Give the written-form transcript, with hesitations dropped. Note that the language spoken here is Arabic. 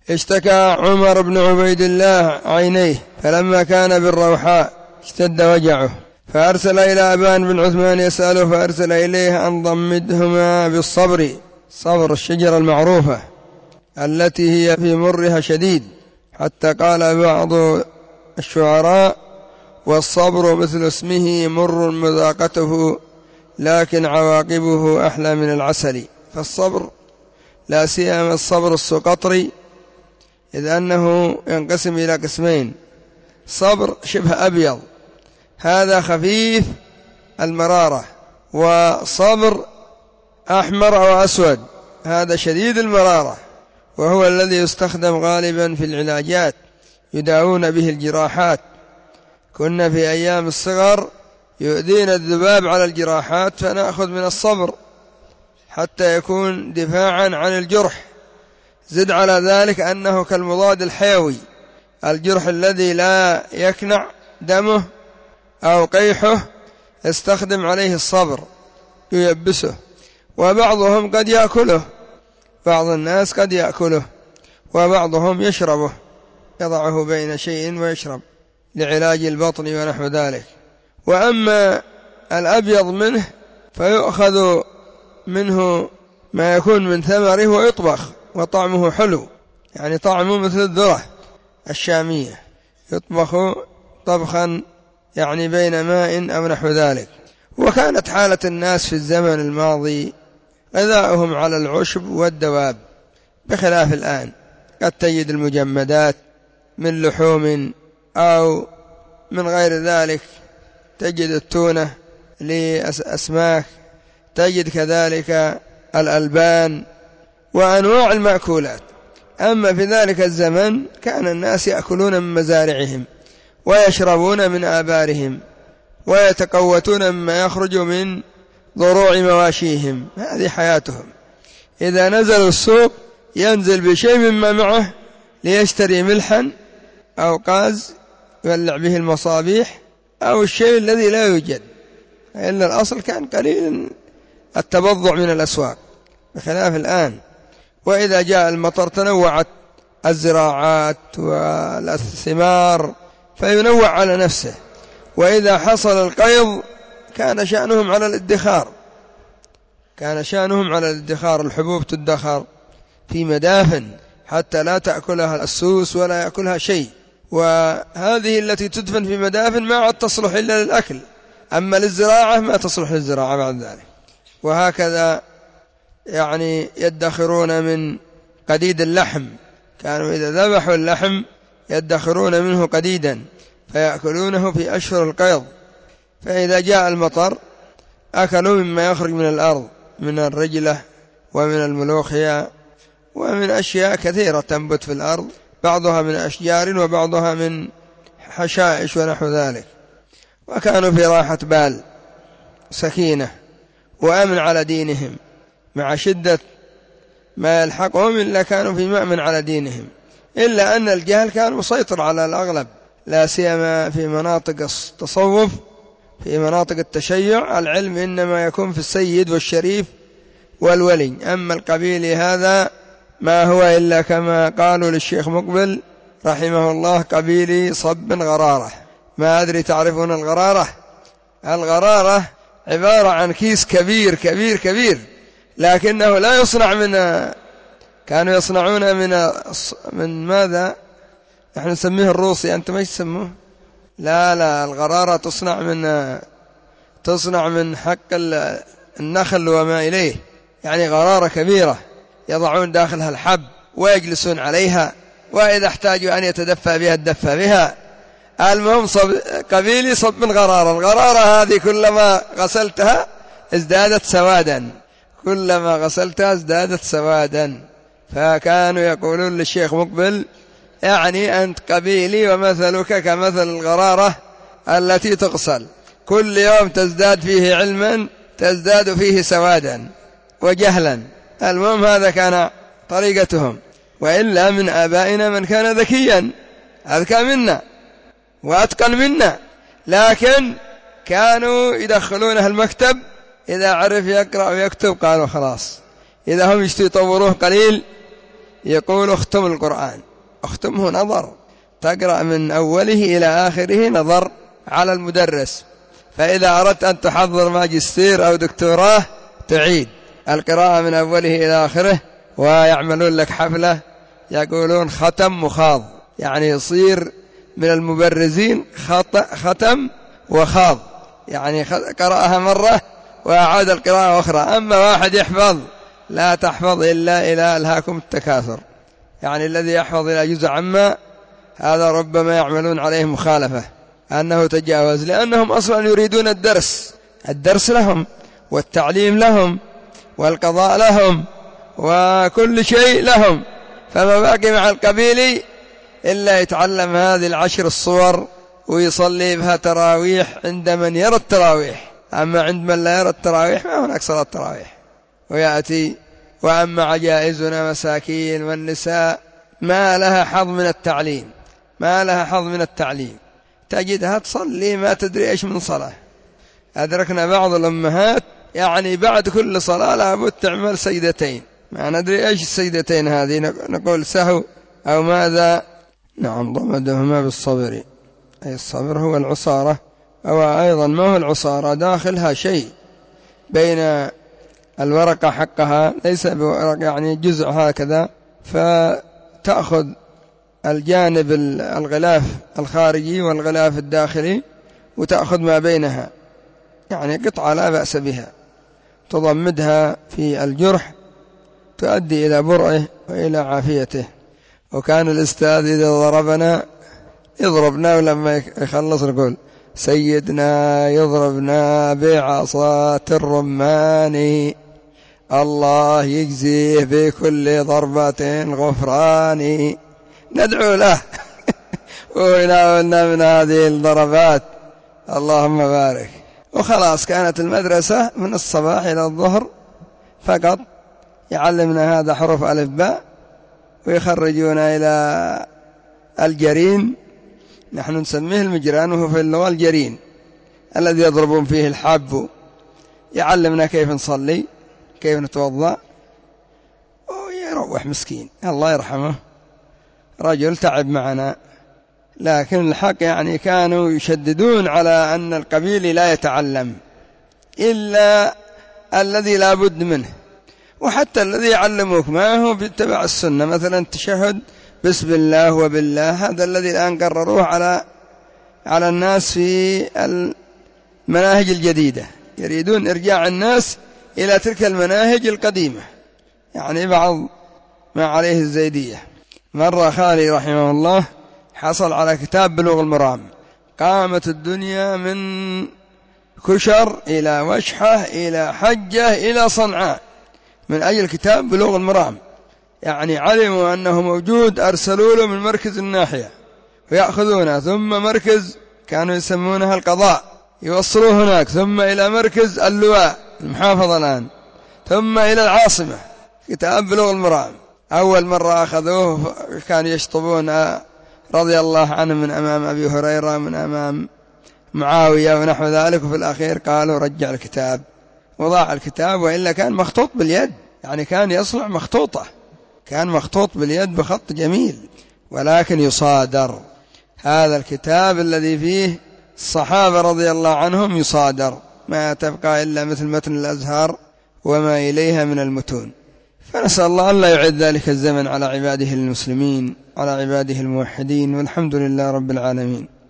اشتكى عمر بن عبيد الله عينيه، فلما كان بالروحاء اشتد وجعه، فأرسل إلى أبان بن عثمان يسأله، فأرسل إليه أن ضمدهما بالصبر، صبر الشجرة المعروفة التي هي في مرها شديد، حتى قال بعض الشعراء: والصبر مثل اسمه مر مذاقته، لكن عواقبه أحلى من العسل. فالصبر لا سيما الصبر السقطري، إذ أنه ينقسم إلى قسمين: صبر شبه أبيض هذا خفيف المرارة، وصبر أحمر أو أسود هذا شديد المرارة، وهو الذي يستخدم غالبا في العلاجات يداوون به الجراحات. كنا في أيام الصغر يؤذينا الذباب على الجراحات، فنأخذ من الصبر حتى يكون دفاعا عن الجرح. زد على ذلك أنه كالمضاد الحيوي، الجرح الذي لا يكنع دمه أو قيحه يستخدم عليه الصبر ييبسه. وبعضهم قد يأكله، بعض الناس قد يأكله، وبعضهم يشربه، يضعه بين شيء ويشرب لعلاج البطن ونحو ذلك. وأما الأبيض منه فيؤخذ منه ما يكون من ثمره ويطبخ، وطعمه حلو، يعني طعمه مثل الذرة الشامية، يطبخ طبخا يعني بين ماء أو نحو ذلك. وكانت حالة الناس في الزمن الماضي غذاؤهم على العشب والدواب، بخلاف الآن. قد تجد المجمدات من لحوم أو من غير ذلك، تجد التونة لأسماك، تجد كذلك الألبان وأنواع المأكولات. أما في ذلك الزمن كان الناس يأكلون من مزارعهم ويشربون من آبارهم ويتقوتون مما يخرج من ضروع مواشيهم، هذه حياتهم. إذا نزلوا السوق ينزل بشيء مما معه ليشتري ملحا أو قاز يولع به المصابيح أو الشيء الذي لا يوجد، إلا الأصل كان قليل التبضع من الأسواق، بخلاف الآن. وإذا جاء المطر تنوعت الزراعات والثمار فينوع على نفسه. وإذا حصل القيض كان شأنهم على الادخار، الحبوب تدخر في مدافن حتى لا تأكلها السوس ولا يأكلها شيء، وهذه التي تدفن في مدافن ما عاد تصلح إلا للأكل، أما للزراعة ما تصلح للزراعة بعد ذلك. وهكذا يعني يدخرون من قديد اللحم، كانوا إذا ذبحوا اللحم يدخرون منه قديدا فيأكلونه في أشهر القيض، فإذا جاء المطر أكلوا مما يخرج من الأرض، من الرجلة ومن الملوخية ومن أشياء كثيرة تنبت في الأرض، بعضها من أشجار وبعضها من حشائش ونحو ذلك. وكانوا في راحة بال، سكينة وأمن على دينهم، مع شدة ما يلحقهم إلا كانوا في مأمن على دينهم، إلا أن الجهل كان مسيطر على الأغلب، لا سيما في مناطق التصوف، في مناطق التشيع. العلم إنما يكون في السيد والشريف والولي، أما القبيلي هذا ما هو إلا كما قالوا للشيخ مقبل رحمه الله: قبيلي صب غرارة. ما أدري تعرفون الغرارة؟ الغرارة عبارة عن كيس كبير كبير كبير، لكنه لا يصنع كانوا يصنعون من ماذا نحن نسميه الروسي، أنتم ايش تسموه؟ لا الغرارة تصنع من حق النخل وما إليه، يعني غرارة كبيرة يضعون داخلها الحب ويجلسون عليها، وإذا احتاجوا أن يتدفى بها تدفى بها. المهم قبيلي صب من غرارة. الغرارة هذه كلما غسلتها ازدادت سوادا، كلما غسلتها ازدادت سوادا. فكانوا يقولون للشيخ مقبل: يعني أنت قبيلي ومثلك كمثل الغرارة التي تغسل، كل يوم تزداد فيه علما تزداد فيه سوادا وجهلا. المهم هذا كان طريقتهم. وإلا من آبائنا من كان ذكيا أذكى منا وأتقن منا، لكن كانوا يدخلونه المكتب، إذا عرف يقرأ ويكتب قالوا خلاص. إذا هم يطوروه قليل يقول اختم القرآن، اختمه نظر، تقرأ من أوله إلى آخره نظر على المدرس. فإذا أردت أن تحضر ماجستير أو دكتوراه تعيد القراءة من أوله إلى آخره، ويعملون لك حفلة يقولون ختم مخاض، يعني يصير من المبرزين ختم وخاض، يعني قرأها مرة وأعاد القراءة أخرى. أما واحد يحفظ، لا تحفظ إلا إلى ألهاكم التكاثر، يعني الذي يحفظ إلى جزء عما هذا ربما يعملون عليه مخالفة أنه تجاوز، لأنهم أصلا يريدون الدرس لهم والتعليم لهم والقضاء لهم وكل شيء لهم، فما باقي مع القبيل إلا يتعلم هذه 10 الصور ويصلي بها تراويح عند من يرى التراويح، أما عند من لا يرى التراويح ما هناك صلاة تراويح ويأتي. وأما عجائزنا مساكين والنساء ما لها حظ من التعليم، ما لها حظ من التعليم، تجدها تصلي ما تدري إيش من صلاة. أدركنا بعض الأمهات يعني بعد كل صلاة لابد تعمل سجدتين، ما ندري إيش السجدتين هذه، نقول سهو أو ماذا. نعم، ضمدهما بالصبر، أي الصبر هو العصارة، أو أيضا ما هو العصارة، داخلها شيء بين الورقة حقها ليس بورق، يعني جزء هكذا، فتأخذ الجانب الغلاف الخارجي والغلاف الداخلي وتأخذ ما بينها، يعني قطعة لا بأس بها، تضمدها في الجرح تؤدي إلى برئه وإلى عافيته. وكان الأستاذ إذا ضربنا يضربنا، ولما يخلص نقول سيدنا يضربنا بعصا الرمان، الله يجزيه بكل ضربة غفران. ندعو له ويناولنا من هذه الضربات، اللهم بارك. وخلاص كانت المدرسة من الصباح إلى الظهر فقط، يعلمنا هذا حروف ألف باء، ويخرجونا إلى الجرين، نحن نسميه المجران وهو في اللغة الجرين الذي يضربون فيه الحاب، يعلمنا كيف نصلي كيف نتوضأ، ويروح مسكين الله يرحمه، رجل تعب معنا. لكن الحق يعني كانوا يشددون على أن القبيل لا يتعلم إلا الذي لا بد منه، وحتى الذي يعلموك ما هو باتباع السنة، مثلا التشهد بسم الله وبالله، هذا الذي الآن قرروه على الناس في المناهج الجديدة، يريدون إرجاع الناس إلى تلك المناهج القديمة، يعني بعض ما عليه الزيدية. مرة خالي رحمه الله حصل على كتاب بلوغ المرام، قامت الدنيا من كشر إلى وشحة إلى حجة إلى صنعاء من أجل كتاب بلوغ المرام، يعني علموا أنه موجود أرسلوا له من مركز الناحية ويأخذونه، ثم مركز كانوا يسمونها القضاء يوصلوه هناك، ثم إلى مركز اللواء المحافظة الآن، ثم إلى العاصمة. كتاب بلوغ المرام أول مرة أخذوه كانوا يشطبون رضي الله عنه من أمام أبي هريرة من أمام معاوية ونحو ذلك، وفي الأخير قالوا رجع الكتاب، وضاع الكتاب، وإلا كان مخطوط باليد، يعني كان يصنع مخطوطة، كان مخطوط باليد بخط جميل، ولكن يصادر. هذا الكتاب الذي فيه الصحابة رضي الله عنهم يصادر، ما تبقى إلا مثل متن الأزهار وما إليها من المتون. فنسأل الله أن لا يعد ذلك الزمن على عباده المسلمين، على عباده الموحدين، والحمد لله رب العالمين.